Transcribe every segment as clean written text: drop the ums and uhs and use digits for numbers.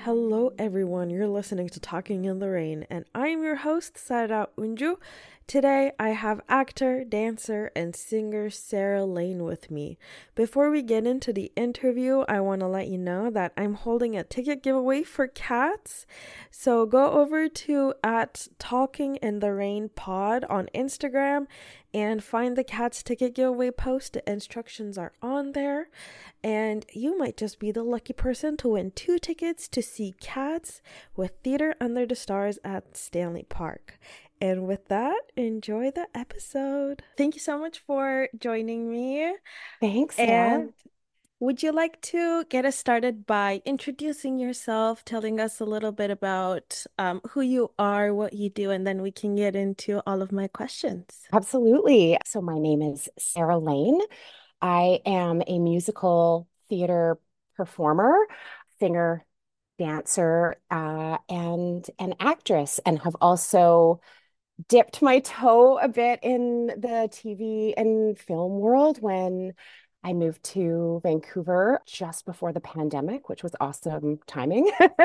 Hello, everyone. You're listening to Talking in the Rain, and I'm your host, Sarah Unju. Today, I have actor, dancer, and singer Sarah Lane with me. Before we get into the interview, I want to let you know that I'm holding a ticket giveaway for cats. So go over to at Talking in the Rain Pod on Instagram and find the cats ticket giveaway post. The instructions are on there. And you might just be the lucky person to win 2 tickets to see Cats with Theater Under the Stars at Stanley Park. And with that, enjoy the episode. Thank you so much for joining me. Thanks, Sarah. And would you like to get us started by introducing yourself, telling us a little bit about who you are, what you do, and then we can get into all of my questions. Absolutely. So, my name is Sarah Lane. I am a musical theater performer, singer, dancer, and an actress, and have also dipped my toe a bit in the TV and film world when I moved to Vancouver just before the pandemic, which was awesome timing.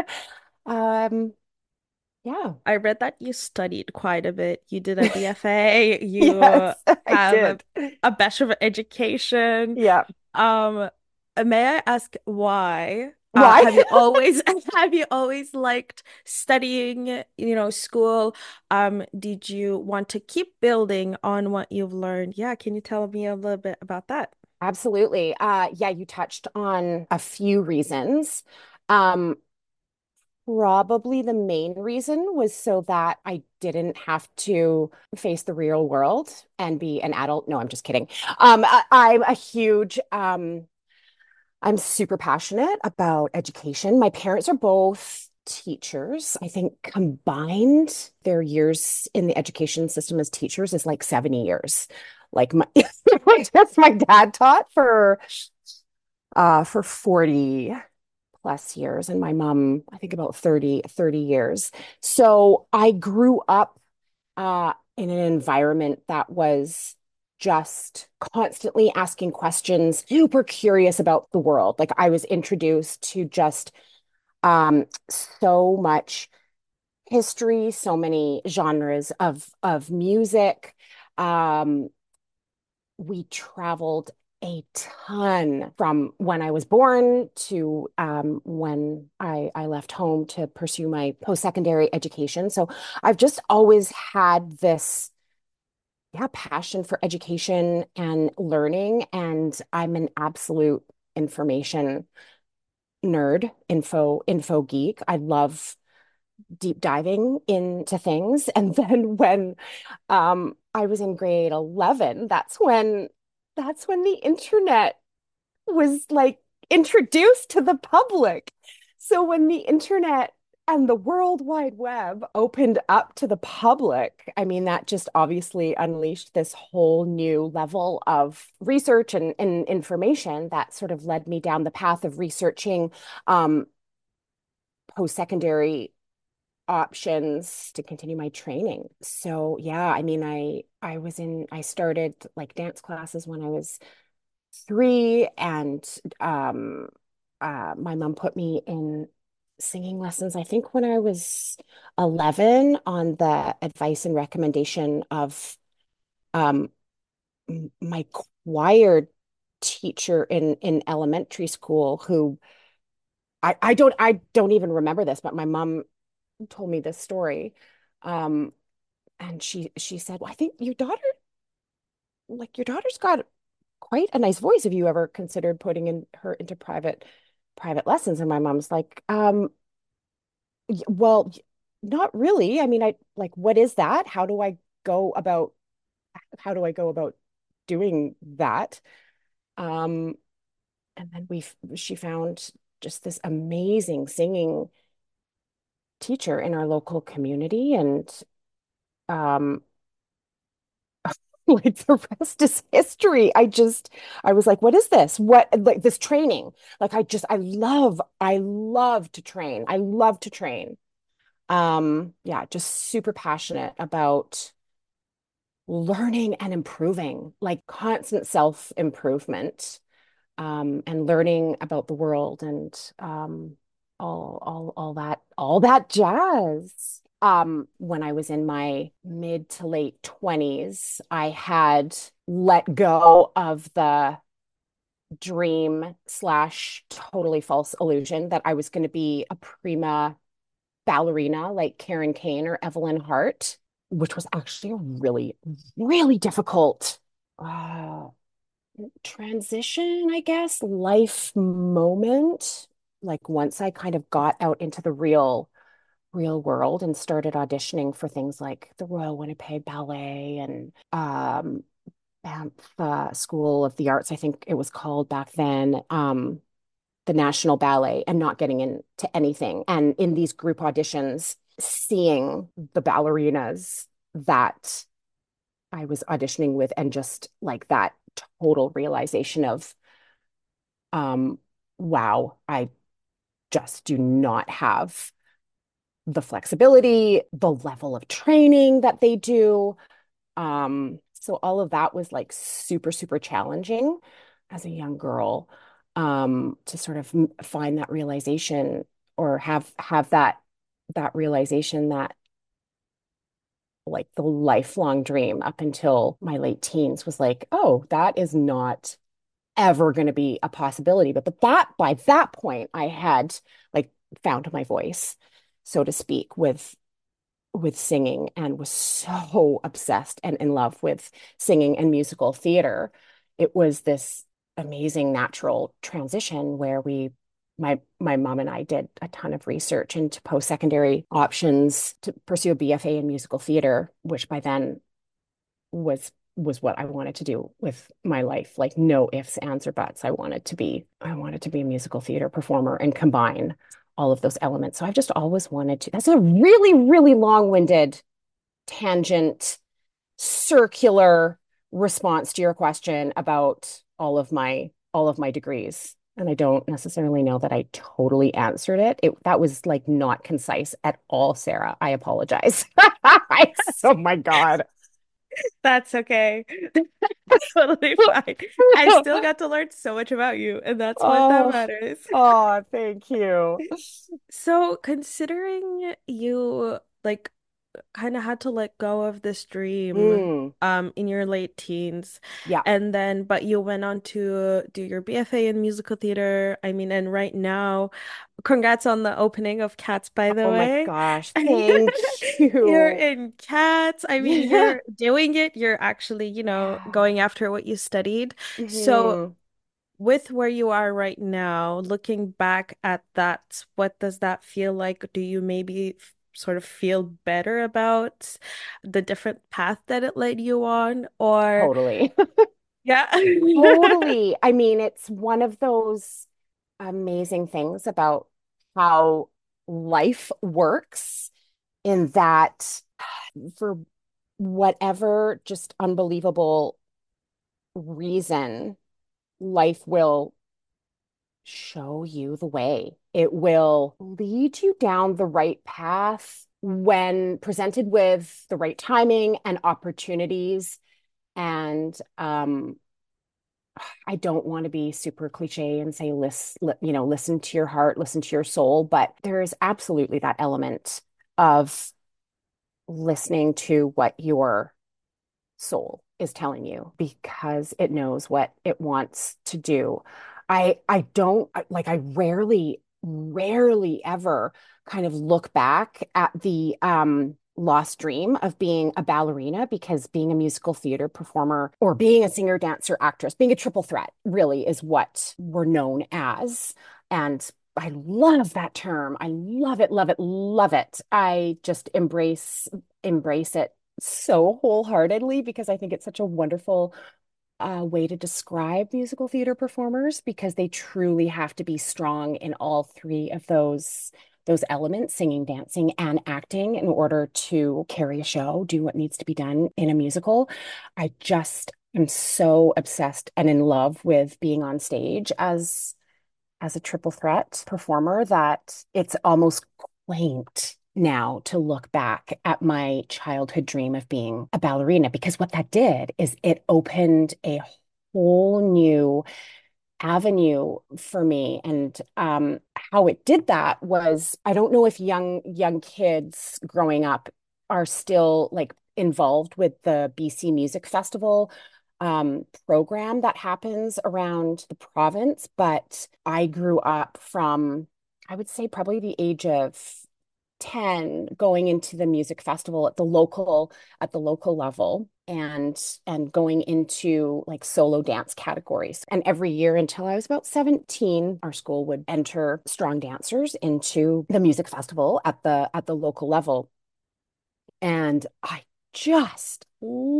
Um, yeah. I read that you studied quite a bit. You did a BFA, you Yes, I have did. a Bachelor of Education. Yeah. Um, may I ask why? Why? Have you always have you always liked studying, school? Did you want to keep building on what you've learned? Yeah, can you tell me a little bit about that? Absolutely. Yeah, you touched on a few reasons. Um, Probably the main reason was so that I didn't have to face the real world and be an adult. No, I'm just kidding. I'm a huge, I'm super passionate about education. My parents are both teachers. I think combined their years in the education system as teachers is like 70 years. Like my, just my dad taught for 40 plus years and my mom, I think about 30 years. So I grew up in an environment that was just constantly asking questions, super curious about the world. Like I was introduced to just so much history, so many genres of music. Um, we traveled a ton from when I was born to when I left home to pursue my post-secondary education. So I've just always had this, yeah, passion for education and learning, and I'm an absolute information nerd, info geek. I love deep diving into things. And then when I was in grade 11, that's when the internet was like introduced to the public. So when the internet and the World Wide Web opened up to the public, I mean, that just obviously unleashed this whole new level of research and information that sort of led me down the path of researching um, post-secondary options to continue my training. So yeah, I mean, I started like dance classes when I was 3, and my mom put me in singing lessons, I think when I was 11 on the advice and recommendation of um my choir teacher in elementary school who I don't even remember this, but my mom told me this story. Um, and she said, "Well, I think your daughter's got quite a nice voice. Have you ever considered putting in her into private lessons?" And my mom's like, well, not really. I mean, I like, what is that? Go about how do I go about doing that?" Um, and then she found just this amazing singing teacher in our local community, and um like the rest is history. I was like, what is this? What, like this training? Like, I love to train. I love to train. Yeah, just super passionate about learning and improving, like constant self-improvement, and learning about the world. And all that jazz. When I was in my mid to late 20s, I had let go of the dream slash totally false illusion that I was going to be a prima ballerina like Karen Kane or Evelyn Hart, which was actually a really, really difficult uh, transition, I guess, life moment. Like once I kind of got out into the real world and started auditioning for things like the Royal Winnipeg Ballet and Banff School of the Arts, I think it was called back then, the National Ballet, and not getting into anything. And in these group auditions, seeing the ballerinas that I was auditioning with, and just like that total realization of, um, wow, I just do not have the flexibility, the level of training that they do. So all of that was like super, super challenging as a young girl, to sort of find that realization, or have that realization that like the lifelong dream up until my late teens was like, oh, that is not ever going to be a possibility. But that by that point, I had like found my voice, so to speak, with singing, and was so obsessed and in love with singing and musical theater. It was this amazing natural transition where my mom and I did a ton of research into post-secondary options to pursue a BFA in musical theater, which by then was what I wanted to do with my life. Like no ifs, ands, or buts. I wanted to be a musical theater performer and combine all of those elements. So I've just always wanted to. That's a really, really long-winded tangent, circular response to your question about all of my degrees. And I don't necessarily know that I totally answered it. That was like not concise at all, Sarah. I apologize. Oh my God. That's okay. That's totally fine. I still got to learn so much about you, and that's what that Oh, matters. oh, thank you. So, considering you like kind of had to let go of this dream Mm, in your late teens, yeah. and then but you went on to do your BFA in musical theater. I mean, and right now, congrats on the opening of Cats, by the Oh my way. gosh. Thank You're you. in Cats. I mean, you're doing it. You're actually, Yeah. going after what you studied. So, Hmm. with where you are right now, looking back at that, what does that feel like? Do you maybe sort of feel better about the different path that it led you on? Or, Totally. yeah. Totally. I mean, it's one of those amazing things about how life works, in that for whatever just unbelievable reason, life will show you the way. It will lead you down the right path when presented with the right timing and opportunities. And I don't want to be super cliche and say, listen to your heart, listen to your soul, but there is absolutely that element of listening to what your soul is telling you, because it knows what it wants to do. I don't like I rarely ever kind of look back at the lost dream of being a ballerina, because being a musical theater performer, or being a singer, dancer, actress, being a triple threat really is what we're known as. And I love that term. I love it, love it, love it. I just embrace it so wholeheartedly, because I think it's such a wonderful way to describe musical theater performers, because they truly have to be strong in all three of those elements: singing, dancing, and acting, in order to carry a show, do what needs to be done in a musical. I just am so obsessed and in love with being on stage as a triple threat performer, that it's almost quaint now to look back at my childhood dream of being a ballerina, because what that did is it opened a whole new avenue for me. And how it did that was, I don't know if young kids growing up are still like involved with the BC Music Festival program that happens around the province, but I grew up from, I would say, probably the age of 10 going into the music festival at the local level, and going into like solo dance categories. And every year until I was about 17, our school would enter strong dancers into the music festival at the local level. And I just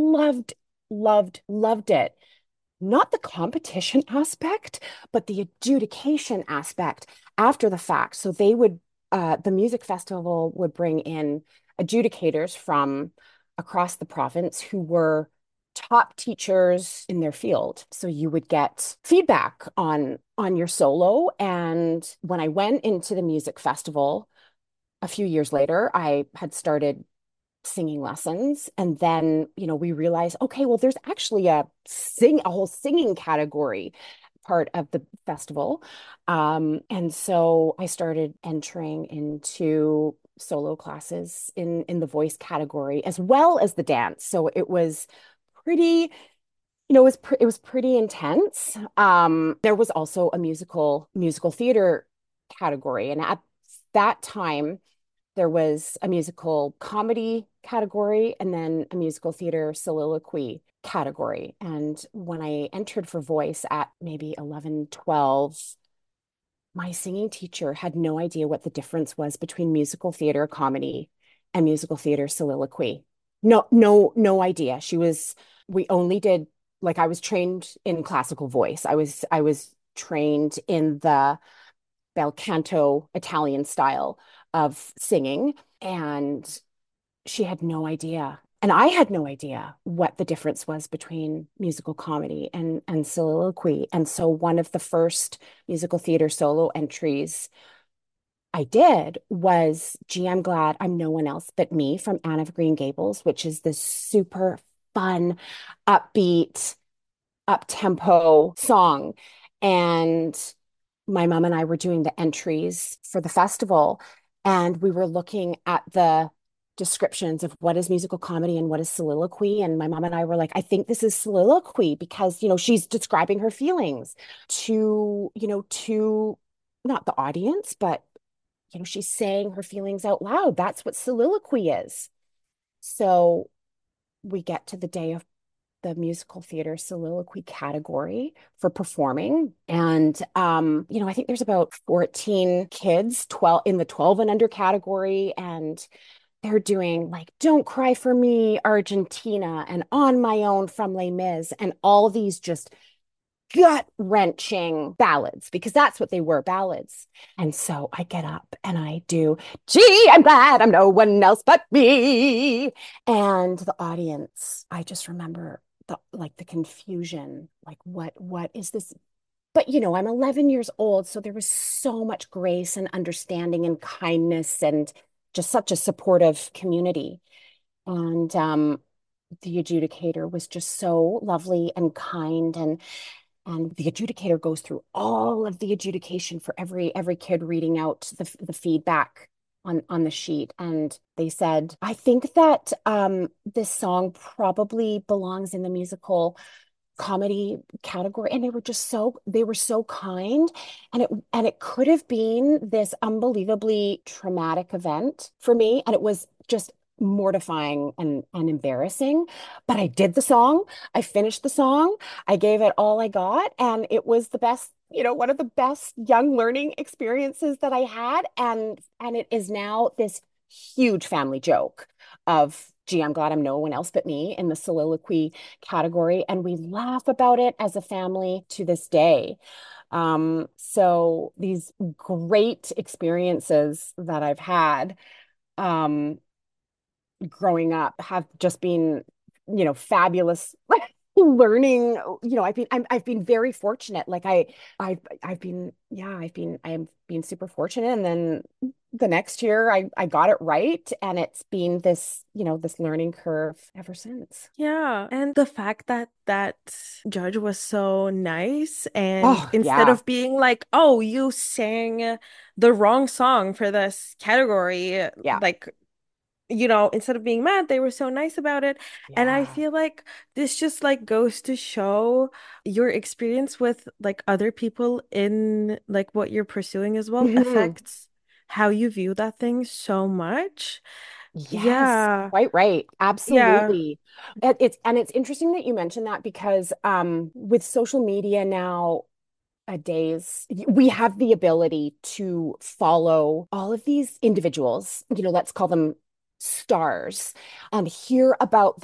loved it. Not the competition aspect, but the adjudication aspect after the fact. So the music festival would bring in adjudicators from across the province who were top teachers in their field. So you would get feedback on your solo. And when I went into the music festival a few years later, I had started singing lessons. And then, we realized, okay, well, there's actually a whole singing category part of the festival. And so I started entering into solo classes in the voice category as well as the dance. So it was pretty, it was pretty intense. There was also a musical theater category. And at that time, there was a musical comedy category and then a musical theater soliloquy category. And when I entered for voice at maybe 11, 12, my singing teacher had no idea what the difference was between musical theater comedy and musical theater soliloquy. No idea. We only did, like, I was trained in classical voice. I was trained in the bel canto Italian style of singing. And she had no idea. And I had no idea what the difference was between musical comedy and soliloquy. And so one of the first musical theater solo entries I did was Gee, I'm Glad I'm No One Else But Me from Anne of Green Gables, which is this super fun, upbeat, up-tempo song. And my mom and I were doing the entries for the festival, and we were looking at the descriptions of what is musical comedy and what is soliloquy. And my mom and I were like, I think this is soliloquy because, she's describing her feelings to not the audience, but, she's saying her feelings out loud. That's what soliloquy is. So we get to the day of the musical theater soliloquy category for performing. And I think there's about 14 kids, 12 in the 12 and under category. And they're doing like Don't Cry for Me, Argentina, and On My Own from Les Mis, and all these just gut-wrenching ballads, because that's what they were, ballads. And so I get up and I do, Gee, I'm glad I'm no one else but me. And the audience, I just remember the confusion, like what is this? But I'm 11 years old, so there was so much grace and understanding and kindness and just such a supportive community. And the adjudicator was just so lovely and kind, and the adjudicator goes through all of the adjudication for every kid, reading out the feedback on the sheet. And they said, I think that this song probably belongs in the musical comedy category. And they were so kind. And it could have been this unbelievably traumatic event for me. And it was just mortifying and embarrassing. But I did the song. I finished the song. I gave it all I got. And it was the best, one of the best young learning experiences that I had. And it is now this huge family joke of, Gee, I'm glad I'm no one else but me in the soliloquy category. And we laugh about it as a family to this day. So these great experiences that I've had growing up have just been, fabulous learning. I've been very fortunate. Like I've been, yeah, I've been super fortunate. And then the next year I got it right. And it's been this, this learning curve ever since. Yeah, and the fact that that judge was so nice, and Oh, instead yeah. of being like, "Oh, you sang the wrong song for this category," Yeah. like, instead of being mad, they were so nice about it. And I Yeah. feel like this just like goes to show your experience with like other people in like what you're pursuing as well Hmm. affects how you view that thing so much. Yes, Yeah. quite right. Yeah. Absolutely. It's interesting that you mentioned that because with social media now days, we have the ability to follow all of these individuals, let's call them stars, and hear about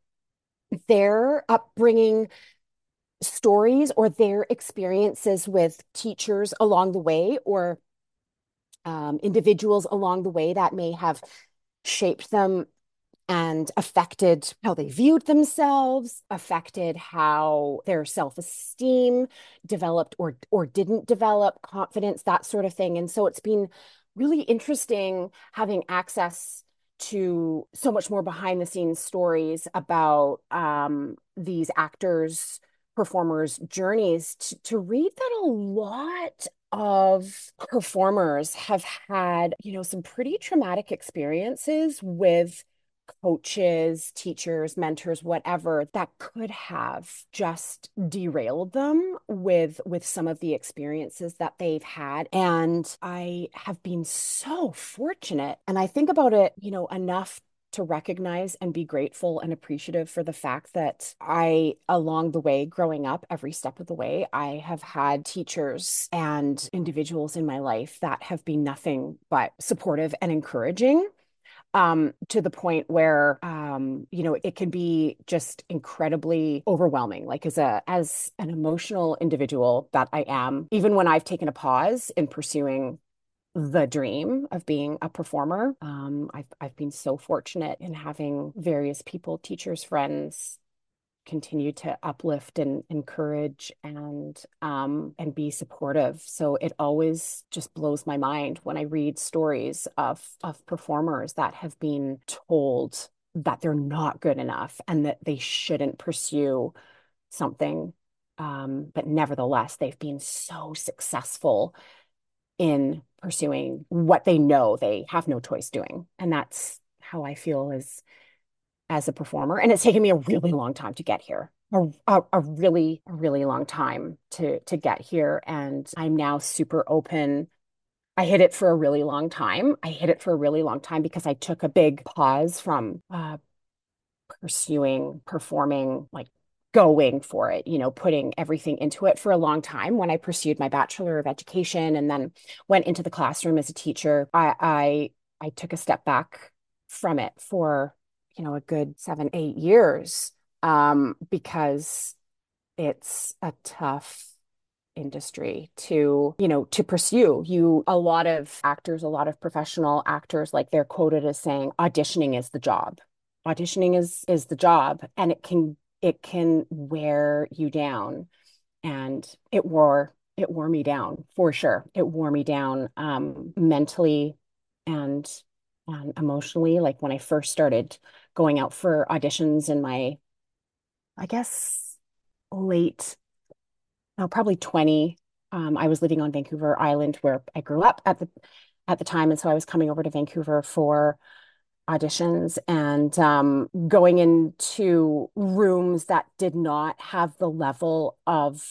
their upbringing stories or their experiences with teachers along the way or individuals along the way that may have shaped them and affected how they viewed themselves, affected how their self-esteem developed or didn't develop, confidence, that sort of thing. And so it's been really interesting having access to so much more behind the scenes stories about these actors, performers' journeys to read that a lot of performers have had, some pretty traumatic experiences with coaches, teachers, mentors, whatever, that could have just derailed them with some of the experiences that they've had. And I have been so fortunate. And I think about it, enough to recognize and be grateful and appreciative for the fact that along the way, growing up, every step of the way, I have had teachers and individuals in my life that have been nothing but supportive and encouraging, to the point where it can be just incredibly overwhelming. Like as an emotional individual that I am, even when I've taken a pause in pursuing the dream of being a performer, I've been so fortunate in having various people, teachers, friends, continue to uplift and encourage and be supportive. So it always just blows my mind when I read stories of performers that have been told that they're not good enough and that they shouldn't pursue something. But nevertheless, they've been so successful in pursuing what they know they have no choice doing. And that's how I feel as a performer. And it's taken me a really long time to get here. A really long time to get here. And I'm now super open. I hid it for a really long time. I hid it for a really long time because I took a big pause from pursuing performing, like going for it, putting everything into it for a long time. When I pursued my Bachelor of Education and then went into the classroom as a teacher, I took a step back from it for, a good 7, 8 years, because it's a tough industry to pursue. A lot of actors, a lot of professional actors, like they're quoted as saying auditioning is the job. Auditioning is the job, and it can wear you down. And it wore me down for sure. It wore me down, mentally and emotionally. Like when I first started going out for auditions in my, I guess, late, no, probably 20. I was living on Vancouver Island where I grew up at the time, and so I was coming over to Vancouver for auditions and going into rooms that did not have the level of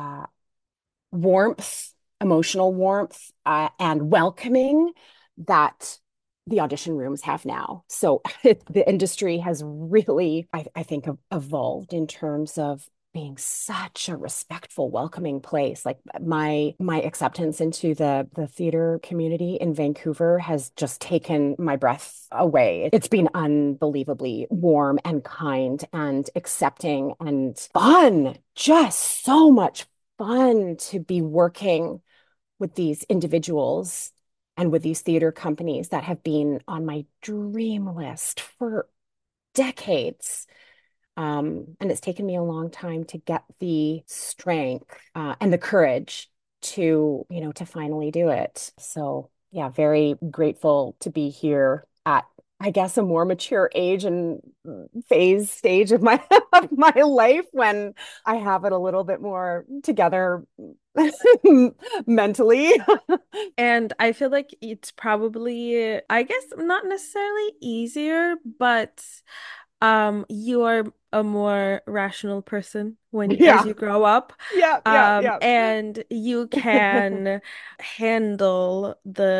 warmth, emotional warmth, and welcoming that the audition rooms have now. So the industry has really, I think, evolved in terms of being such a respectful, welcoming place. Like my acceptance into the theater community in Vancouver has just taken my breath away. It's been unbelievably warm and kind and accepting and fun. Just so much fun to be working with these individuals and with these theater companies that have been on my dream list for decades. And it's taken me a long time to get the strength and the courage to finally do it. So Yeah, very grateful to be here at, I guess, a more mature age and phase stage of my of my life when I have it a little bit more together mentally. And I feel like it's probably, I guess, not necessarily easier, but you are a more rational person when as Yeah. you grow up. Yeah, yeah, yeah. And you can handle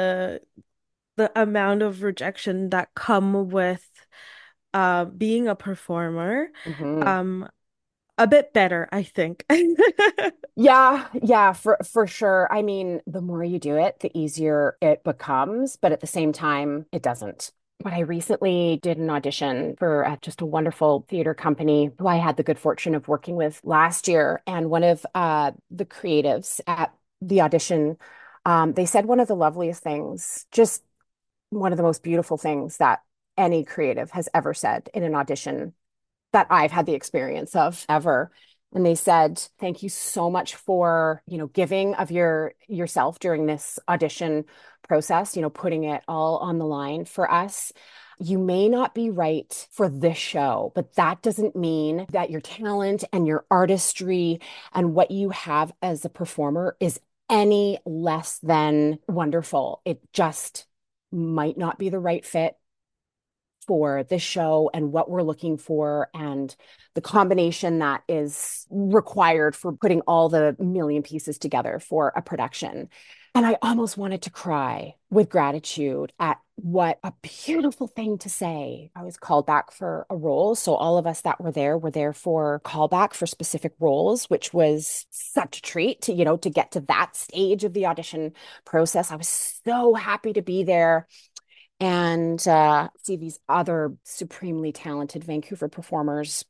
the amount of rejection that come with being a performer hmm um a bit better, I think. Yeah, yeah, for sure. I mean, the more you do it, the easier it becomes, but at the same time, it doesn't. But I recently did an audition for just a wonderful theater company who I had the good fortune of working with last year. And one of the creatives at the audition, they said one of the loveliest things, just one of the most beautiful things that any creative has ever said in an audition that I've had the experience of ever. And they said, "Thank you so much for, giving of yourself during this audition process, putting it all on the line for us. You may not be right for this show, but that doesn't mean that your talent and your artistry and what you have as a performer is any less than wonderful. It just might not be the right fit for this show and what we're looking for and the combination that is required for putting all the million pieces together for a production." And I almost wanted to cry with gratitude at what a beautiful thing to say. I was called back for a role. So all of us that were there for callback for specific roles, which was such a treat to, to get to that stage of the audition process. I was so happy to be there and see these other supremely talented Vancouver performers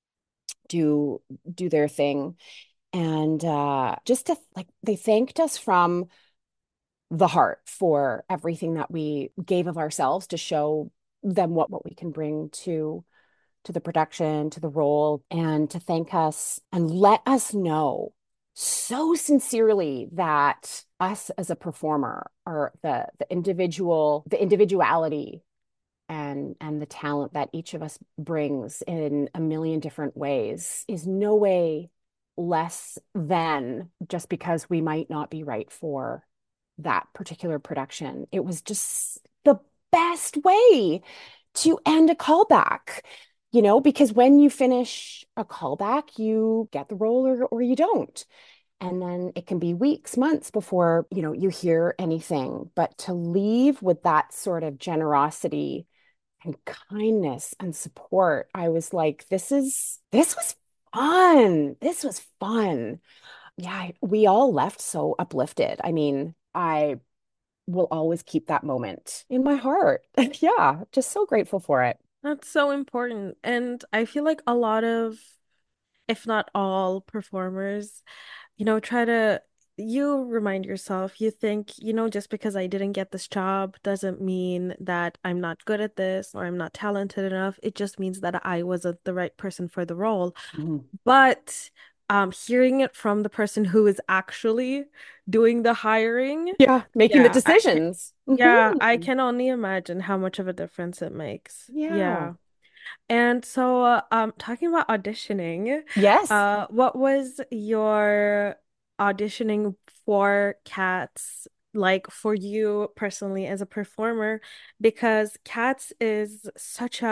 do do their thing. And just to like they thanked us from the heart for everything that we gave of ourselves to show them what we can bring to the production, to the role, and to thank us and let us know so sincerely that us as a performer are the individuality and the talent that each of us brings in a million different ways is no way less than just because we might not be right for that particular production. It was just the best way to end a callback, because when you finish a callback, you get the role or you don't. And then it can be weeks, months before, you hear anything. But to leave with that sort of generosity and kindness and support, I was like, this was fun. This was fun. Yeah, we all left so uplifted. I mean, I will always keep that moment in my heart. Yeah, just so grateful for it. That's so important. And I feel like a lot of, if not all performers, try to, you remind yourself, you think, just because I didn't get this job doesn't mean that I'm not good at this or I'm not talented enough. It just means that I wasn't the right person for the role. Mhm. But hearing it from the person who is actually doing the hiring, Yeah, making the yeah, decisions. I Mhm. can only imagine how much of a difference it makes. Yeah. Yeah. And so, talking about auditioning, Yes. what was your auditioning for Cats like for you personally as a performer? Because Cats is such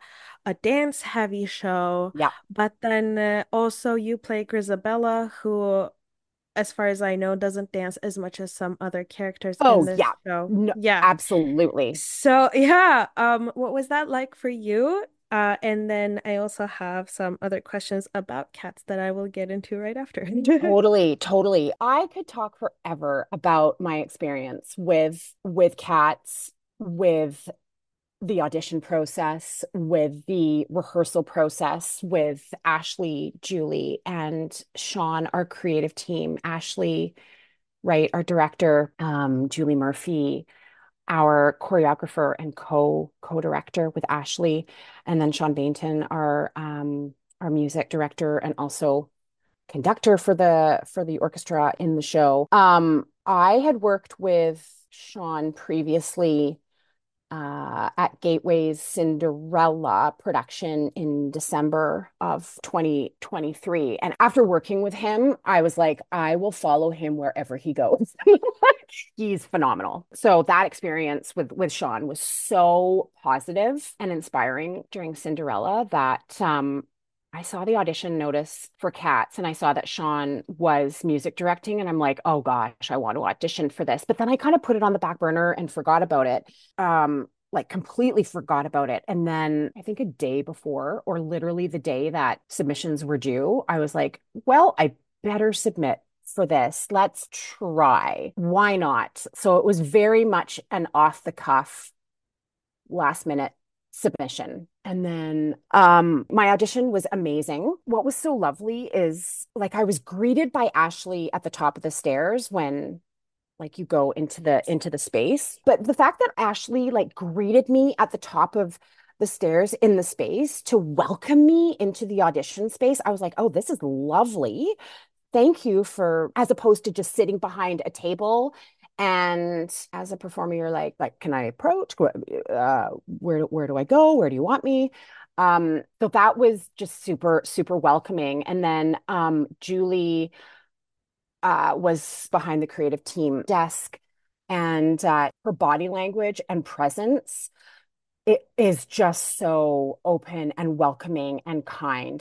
a dance heavy show, Yeah. but then also you play Grisabella, who, as far as I know, doesn't dance as much as some other characters in Oh, this yeah. show. No, Yeah. absolutely. So yeah, what was that like for you? And then I also have some other questions about cats that I will get into right after. Totally, totally. I could talk forever about my experience with cats, with the audition process, with the rehearsal process, with Ashley, Julie, and Sean, our creative team. Ashley, right, our director, Julie Murphy, our choreographer and co-director with Ashley, and then Sean Bainton, our music director and also conductor for the orchestra in the show. I had worked with Sean previously at Gateway's Cinderella production in December of 2023. And after working with him, I was like, I will follow him wherever he goes. He's phenomenal. So that experience with Sean was so positive and inspiring during Cinderella that I saw the audition notice for Cats and I saw that Sean was music directing and I'm like, oh gosh, I want to audition for this. But then I kind of put it on the back burner and forgot about it. Like completely forgot about it. And then I think a day before, or literally the day that submissions were due, I was like, well, I better submit for this. Let's try. Why not? So it was very much an off the cuff, last minute submission. And then my audition was amazing. What was so lovely is like I was greeted by Ashley at the top of the stairs when like you go into the space. But the fact that Ashley like greeted me at the top of the stairs in the space to welcome me into the audition space, I was like, oh, this is lovely. Thank you for, as opposed to just sitting behind a table. And as a performer, you're like, can I approach? Where do I go? Where do you want me? So that was just super, super welcoming. And then Julie was behind the creative team desk, and her body language and presence, it is just so open and welcoming and kind.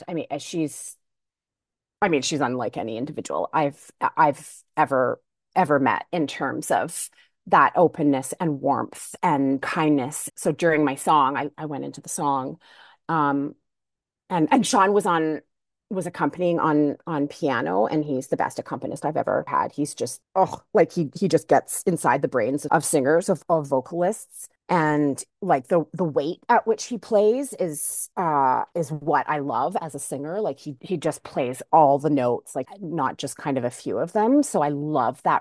I mean, she's unlike any individual I've ever met in terms of that openness and warmth and kindness. So during my song, I went into the song, um, and Sean was accompanying on piano, and he's the best accompanist I've ever had. He's just like he just gets inside the brains of singers, of vocalists. And like the weight at which he plays is what I love as a singer. Like he just plays all the notes, like not just kind of a few of them. So I love that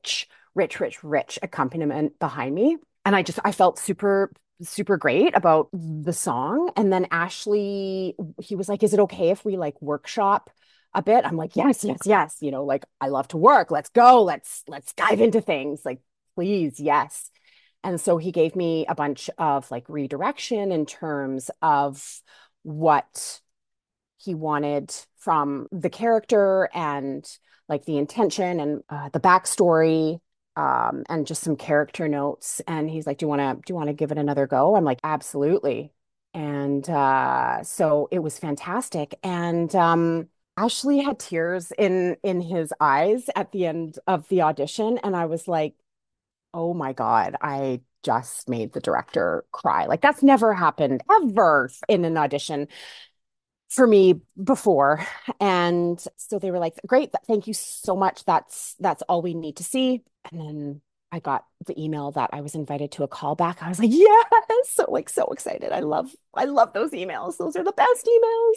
rich accompaniment behind me. And I felt super great about the song. And then Ashley, he was like, is it okay if we like workshop a bit? I'm like, yes. You know, like I love to work. Let's go. Let's dive into things. Like, please, yes. And so he gave me a bunch of like redirection in terms of what he wanted from the character and like the intention and the backstory, and just some character notes. And he's like, do you want to give it another go? I'm like, absolutely. And so it was fantastic. And Ashley had tears in his eyes at the end of the audition, and I was like, oh my God, I just made the director cry. Like that's never happened ever in an audition for me before. And so they were like, great, thank you so much. That's all we need to see. And then I got the email that I was invited to a callback. I was like, yes, so excited. I love those emails. Those are the best emails.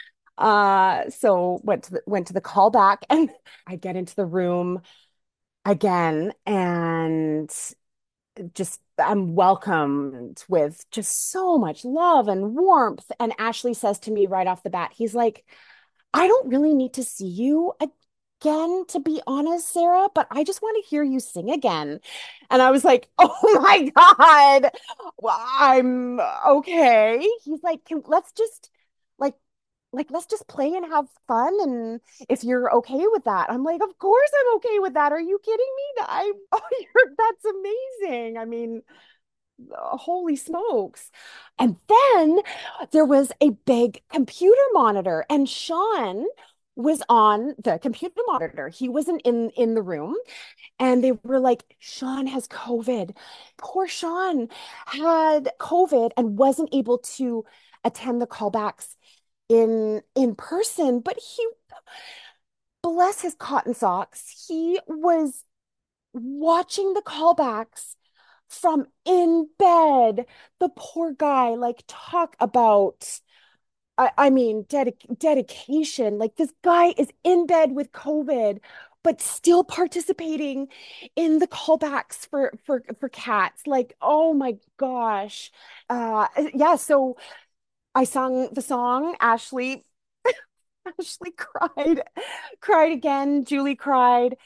So went to the callback, and I get into the room again, and just I'm welcomed with just so much love and warmth. And Ashley says to me right off the bat, he's like, I don't really need to see you again, to be honest, Sarah, but I just want to hear you sing again. And I was like, oh my God, well, I'm okay. He's like, let's just like let's just play and have fun, and if you're okay with that. I'm like, of course I'm okay with that. Are you kidding me? That's amazing. I mean, holy smokes. And then there was a big computer monitor, and Sean was on the computer monitor. He wasn't in the room, and they were like, Sean has COVID. Poor Sean had COVID and wasn't able to attend the callbacks in person, but he, bless his cotton socks, he was watching the callbacks from in bed. The poor guy, like, talk about, I mean, dedication. Like, this guy is in bed with COVID, but still participating in the callbacks for Cats. Like, oh my gosh. Yeah, so I sung the song. Ashley cried again. Julie cried.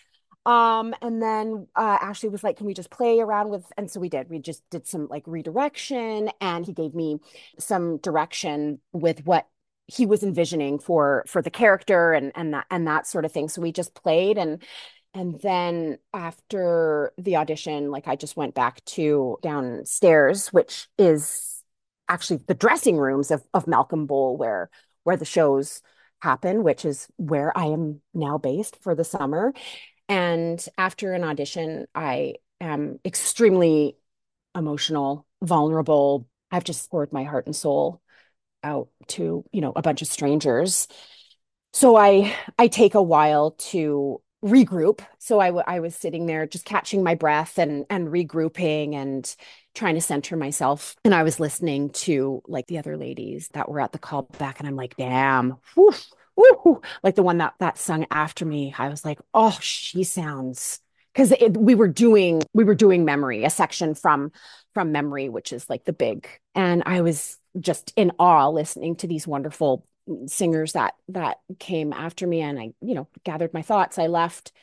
And then Ashley was like, can we just play around with, and so we did. We just did some like redirection, and he gave me some direction with what he was envisioning for the character and that sort of thing. So we just played and then after the audition, like I just went back to downstairs, which is actually the dressing rooms of Malcolm Bowl where the shows happen, which is where I am now based for the summer. And after an audition, I am extremely emotional, vulnerable. I've just poured my heart and soul out to, a bunch of strangers. So I take a while to regroup. So I was sitting there just catching my breath and regrouping and trying to center myself. And I was listening to like the other ladies that were at the callback, and I'm like, damn, whew, woo, like the one that sung after me. I was like, oh, she sounds because we were doing Memory, a section from Memory, which is like the big, and I was just in awe listening to these wonderful singers that came after me, and I gathered my thoughts. I left,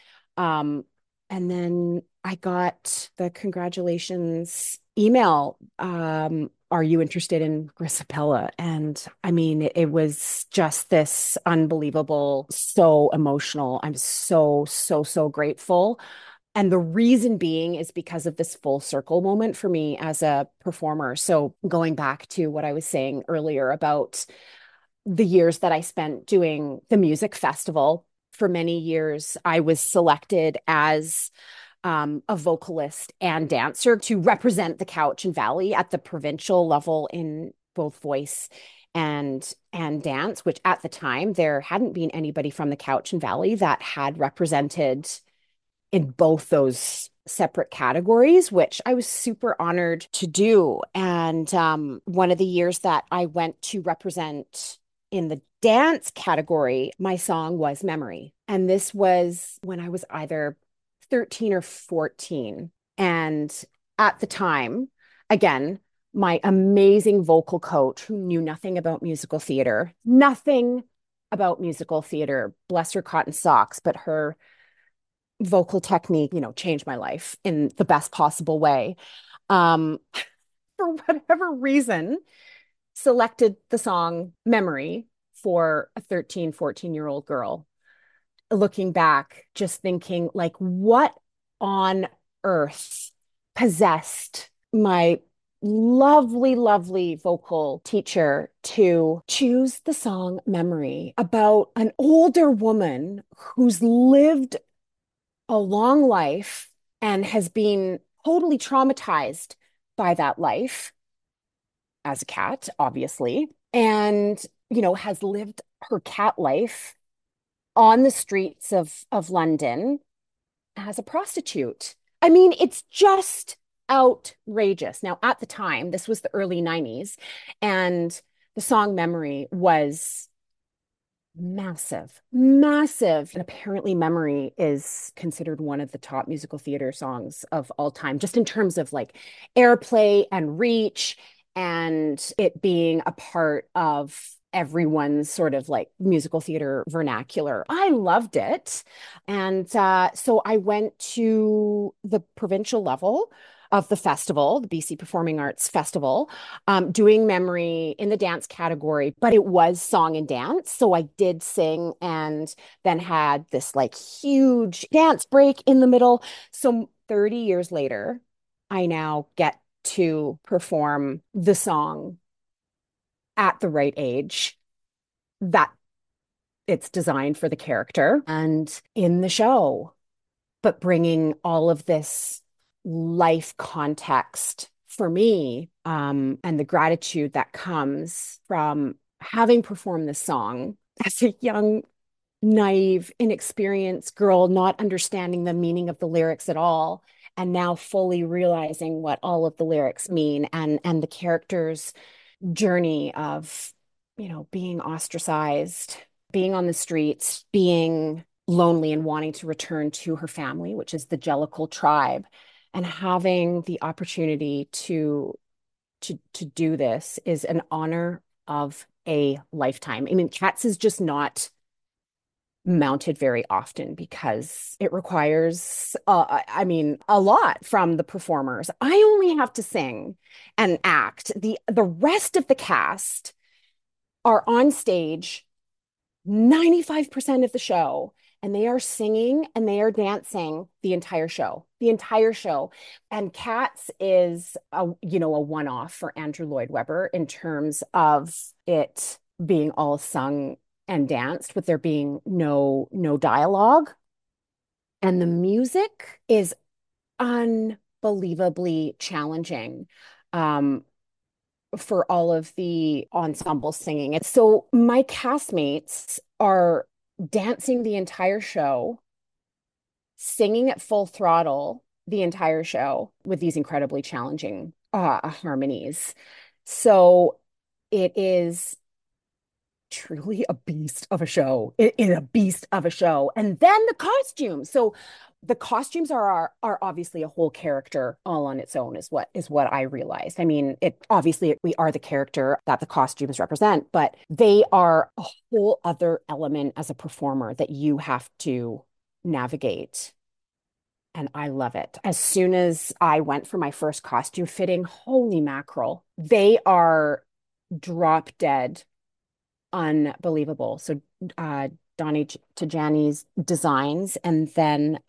and then I got the congratulations email. Are you interested in Grisabella? And I mean, it was just this unbelievable, so emotional. I'm so, so, so grateful. And the reason being is because of this full circle moment for me as a performer. So going back to what I was saying earlier about the years that I spent doing the music festival, for many years, I was selected as a vocalist and dancer to represent the Cowichan Valley at the provincial level in both voice and dance, which at the time there hadn't been anybody from the Cowichan Valley that had represented in both those separate categories, which I was super honored to do. And one of the years that I went to represent in the dance category, my song was Memory. And this was when I was either 13 or 14. And at the time, again, my amazing vocal coach who knew nothing about musical theater, bless her cotton socks, but her vocal technique, changed my life in the best possible way. Um, for whatever reason, selected the song Memory for a 13, 14-year-old girl. Looking back, just thinking, like, what on earth possessed my lovely, lovely vocal teacher to choose the song Memory about an older woman who's lived a long life and has been totally traumatized by that life as a cat, obviously, and, has lived her cat life on the streets of London as a prostitute. I mean, it's just outrageous. Now, at the time, this was the early 90s, and the song Memory was massive, massive. And apparently, Memory is considered one of the top musical theater songs of all time, just in terms of like airplay and reach and it being a part of everyone's sort of like musical theater vernacular. I loved it. And so I went to the provincial level of the festival, the BC Performing Arts Festival, doing Memory in the dance category, but it was song and dance. So I did sing and then had this like huge dance break in the middle. So 30 years later, I now get to perform the song at the right age that it's designed for the character and in the show, but bringing all of this life context for me, and the gratitude that comes from having performed this song as a young, naive, inexperienced girl, not understanding the meaning of the lyrics at all, and now fully realizing what all of the lyrics mean and the character's journey of, being ostracized, being on the streets, being lonely and wanting to return to her family, which is the Jellicle tribe, and having the opportunity to do this is an honor of a lifetime. I mean, Cats is just not mounted very often because it requires, I mean, a lot from the performers. I only have to sing and act. The rest of the cast are on stage 95% of the show, and they are singing and they are dancing the entire show. And Cats is a one-off for Andrew Lloyd Webber in terms of it being all sung and danced with there being no dialogue. And the music is unbelievably challenging. For all of the ensemble singing. So my castmates are dancing the entire show, singing at full throttle the entire show with these incredibly challenging harmonies. So it is truly a beast of a show. It is a beast of a show. And then the costumes. So the costumes are obviously a whole character all on its own is what I realized. I mean, it obviously we are the character that the costumes represent, but they are a whole other element as a performer that you have to navigate. And I love it. As soon as I went for my first costume fitting, holy mackerel, they are drop dead unbelievable. So Donnie Tajani's designs, and then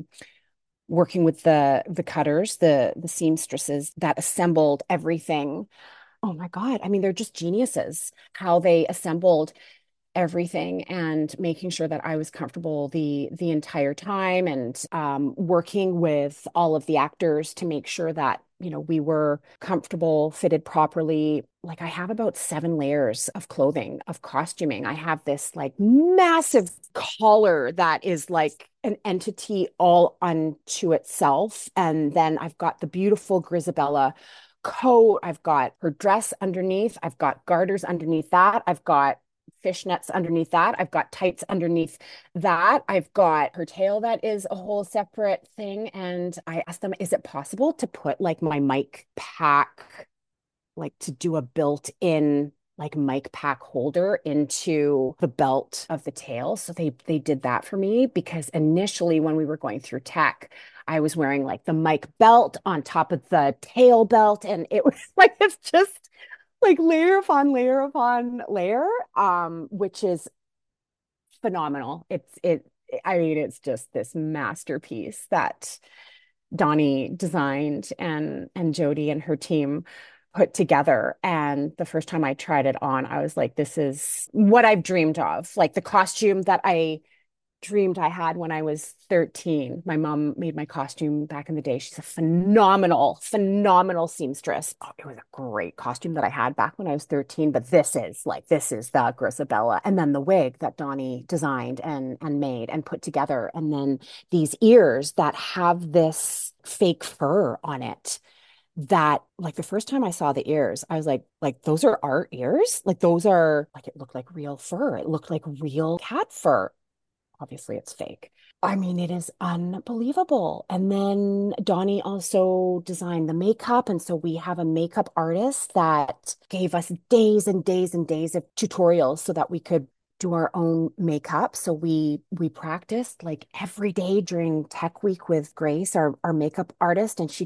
working with the cutters, the seamstresses that assembled everything. Oh my God. I mean, they're just geniuses how they assembled everything and making sure that I was comfortable the entire time, and working with all of the actors to make sure that we were comfortable, fitted properly. Like I have about 7 layers of clothing, of costuming. I have this like massive collar that is like an entity all unto itself, and then I've got the beautiful Grisabella coat. I've got her dress underneath. I've got garters underneath that. I've got fishnets underneath that. I've got tights underneath that. I've got her tail that is a whole separate thing. And I asked them, is it possible to put like my mic pack, like to do a built-in like mic pack holder into the belt of the tail? So they did that for me, because initially when we were going through tech, I was wearing like the mic belt on top of the tail belt, and it was like it's just like layer upon layer upon layer, which is phenomenal. I mean, it's just this masterpiece that Donnie designed, and Jody and her team put together. And the first time I tried it on, I was like, this is what I've dreamed of. Like the costume that I dreamed I had when I was 13. My mom made my costume back in the day. She's a phenomenal seamstress. Oh, it was a great costume that I had back when I was 13. But this is the Grisabella. And then the wig that Donnie designed and made and put together. And then these ears that have this fake fur on it, that like the first time I saw the ears, I was like those are our ears? Like those are like, it looked like real fur. It looked like real cat fur. Obviously, it's fake. I mean, it is unbelievable. And then Donnie also designed the makeup. And so we have a makeup artist that gave us days and days and days of tutorials so that we could do our own makeup. So we practiced like every day during Tech Week with Grace, our makeup artist, and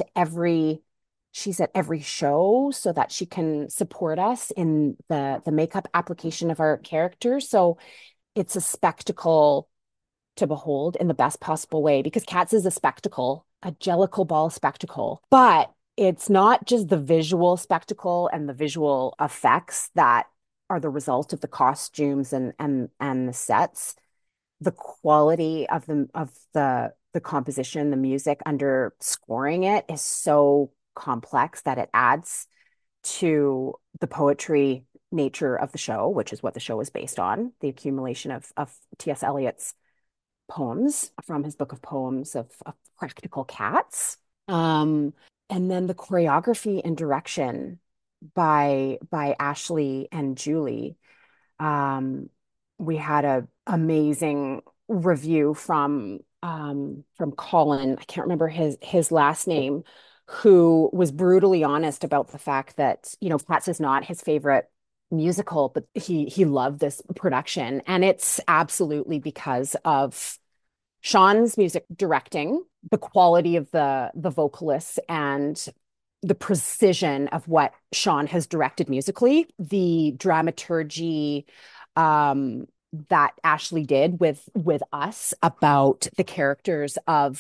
she's at every show so that she can support us in the makeup application of our characters. So it's a spectacle to behold in the best possible way, because Cats is a spectacle, a jellicle ball spectacle. But it's not just the visual spectacle and the visual effects that are the result of the costumes and the sets. The quality of the composition, the music under scoring it is so complex that it adds to the poetry nature of the show, which is what the show is based on, the accumulation of T.S. Eliot's poems from his book of poems of Practical Cats. And then the choreography and direction by Ashley and Julie. We had a amazing review from Colin. I can't remember his last name, who was brutally honest about the fact that, Cats is not his favorite musical, but he loved this production. And it's absolutely because of Sean's music directing, the quality of the vocalists, and the precision of what Sean has directed musically, the dramaturgy that Ashley did with us about the characters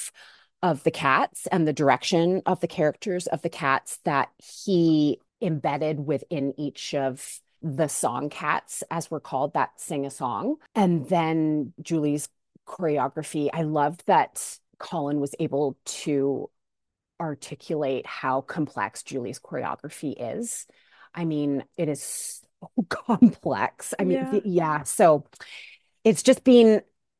of the cats and the direction of the characters of the cats that he embedded within each of the song cats, as we're called, that sing a song. And then Julie's choreography. I loved that Colin was able to articulate how complex Julie's choreography is. I mean, it is so complex. I mean, Yeah. yeah. So it's just been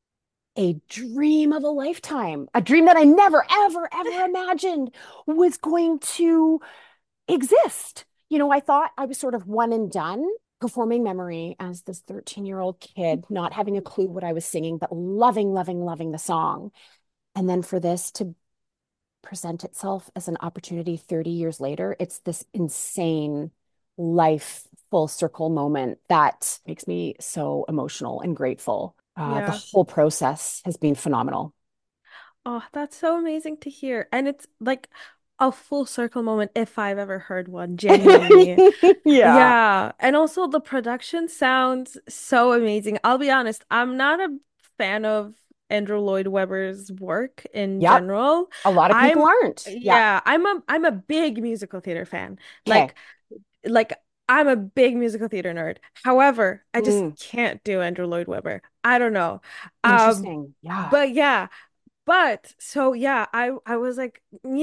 a dream of a lifetime, a dream that I never, ever, ever imagined was going to exist. I thought I was sort of one and done performing Memory as this 13-year-old kid, not having a clue what I was singing, but loving, loving, loving the song. And then for this to present itself as an opportunity 30 years later, it's this insane life full circle moment that makes me so emotional and grateful. The Yeah. whole process has been phenomenal. Oh, that's so amazing to hear. And it's like a full circle moment if I've ever heard one, genuinely. Yeah. Yeah. And also the production sounds so amazing. I'll be honest, I'm not a fan of Andrew Lloyd Webber's work in Yep. general. A lot of people I'm aren't. Yeah. yeah, I'm a big musical theater fan. Okay. Like like I'm a big musical theater nerd. However, I just Mm, can't do Andrew Lloyd Webber. I don't know. Um, interesting. Yeah. but yeah, but so yeah, I was like,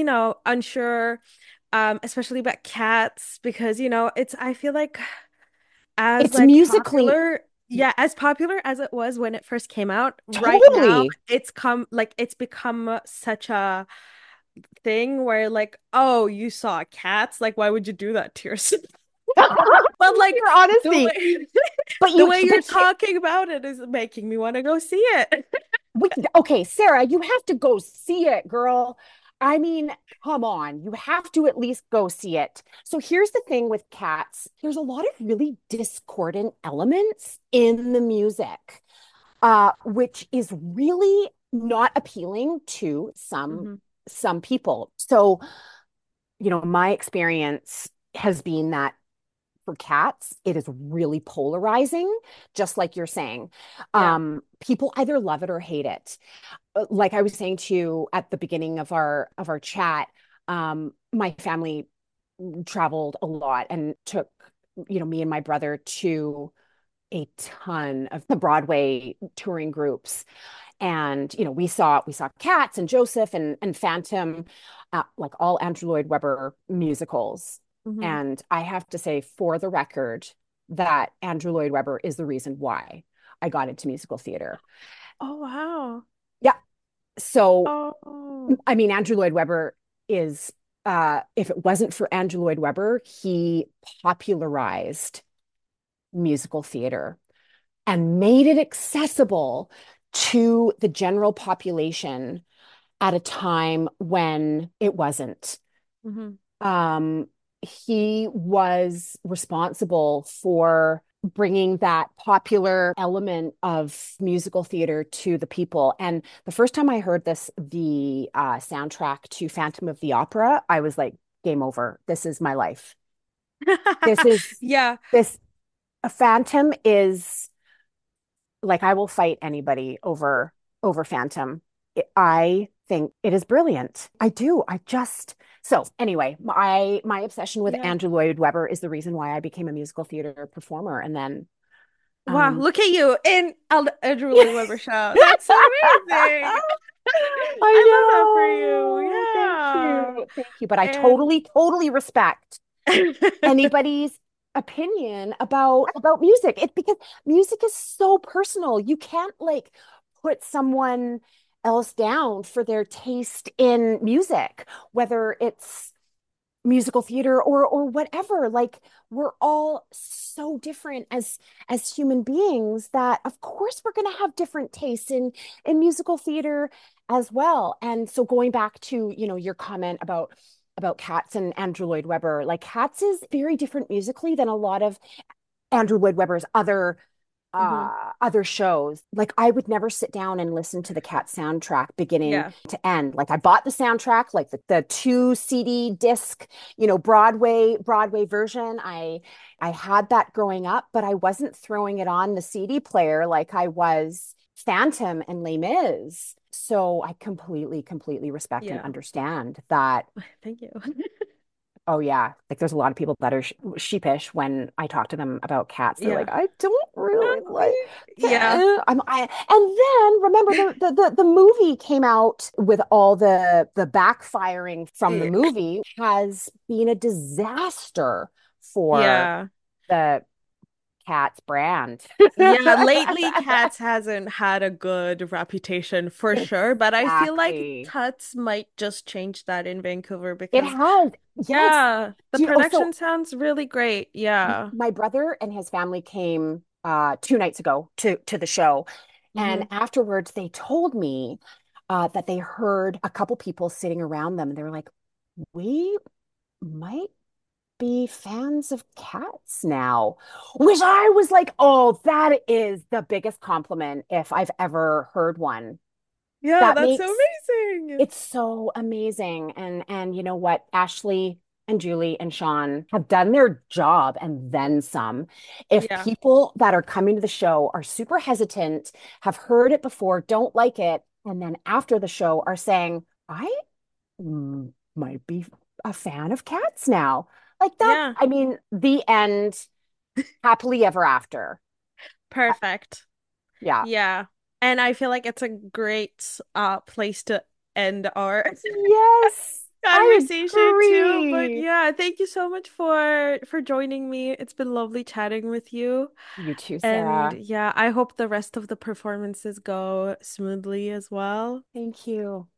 unsure, especially about cats because it's I feel like as It's like musically popular, yeah, as popular as it was when it first came out, right now totally. it's become such a thing where like, oh, you saw cats, like why would you do that to yourself? But like Your the honesty. way But the you, way you're but talking about it is making me want to go see it. okay, Sarah, you have to go see it, girl. I mean, come on. You have to at least go see it. So here's the thing with Cats. There's a lot of really discordant elements in the music, which is really not appealing to Hmm. some people. So, my experience has been that for cats, it is really polarizing, just like you're saying. Yeah. People either love it or hate it. Like I was saying to you at the beginning of our chat, my family traveled a lot and took, me and my brother to a ton of the Broadway touring groups. And we saw Cats and Joseph and Phantom, like all Andrew Lloyd Webber musicals. Hmm. And I have to say, for the record, that Andrew Lloyd Webber is the reason why I got into musical theater. Oh wow. Yeah. So, Oh. I mean, Andrew Lloyd Webber is, if it wasn't for Andrew Lloyd Webber, he popularized musical theater and made it accessible to the general population at a time when it wasn't. Hmm. Um, he was responsible for bringing that popular element of musical theater to the people. And the first time I heard the soundtrack to Phantom of the Opera, I was like, game over. This is my life. This is Yeah. this. A Phantom is like I will fight anybody over Phantom. I think it is brilliant. I do. I just so anyway, my obsession with Yeah. Andrew Lloyd Webber is the reason why I became a musical theater performer. And then Wow, um look at you in Andrew Lloyd Webber show. That's so amazing. I I love that for you. know. Thank Yeah. you. Thank you. But I And totally, totally respect anybody's opinion about music. It's because music is so personal. You can't like put someone else down for their taste in music, whether it's musical theater or whatever. Like we're all so different as human beings that of course we're going to have different tastes in musical theater as well. And so going back to, your comment about Cats and Andrew Lloyd Webber, like Cats is very different musically than a lot of Andrew Lloyd Webber's Hmm. other shows. Like I would never sit down and listen to the Cat soundtrack beginning Yeah. to end. Like I bought the soundtrack, like the two CD disc, Broadway version. I had that growing up, but I wasn't throwing it on the CD player like I was Phantom and Les Mis. So I completely respect and Yeah. understand that. Thank you. Oh yeah, like there's a lot of people that are sheepish when I talk to them about cats. They're like, Yeah. I don't really like Yeah. cat. And then remember the movie came out with all the backfiring from the movie has been a disaster for Yeah. the Cats brand. Yeah, lately Cats hasn't had a good reputation for sure, but I feel like Exactly. Tuts might just change that in Vancouver It because has. Yes. yeah, the So production sounds really great. Yeah. my brother and his family came 2 nights ago to the show. Hmm. And afterwards, they told me that they heard a couple people sitting around them, and they were like, "We might be fans of cats now," which I was like, "Oh, that is the biggest compliment if I've ever heard one." Yeah, That that's so makes amazing. it's so amazing. And you know what? Ashley and Julie and Sean have done their job and then some. If Yeah. people that are coming to the show are super hesitant, have heard it before, don't like it, and then after the show are saying, I might be a fan of cats now. Like that, Yeah. I mean, the end, happily ever after. Perfect. Yeah. Yeah. And I feel like it's a great place to end our Yes, I conversation too. But agree. yeah, thank you so much for joining me. It's been lovely chatting with you. You too, And Sarah. yeah, I hope the rest of the performances go smoothly as well. Thank you.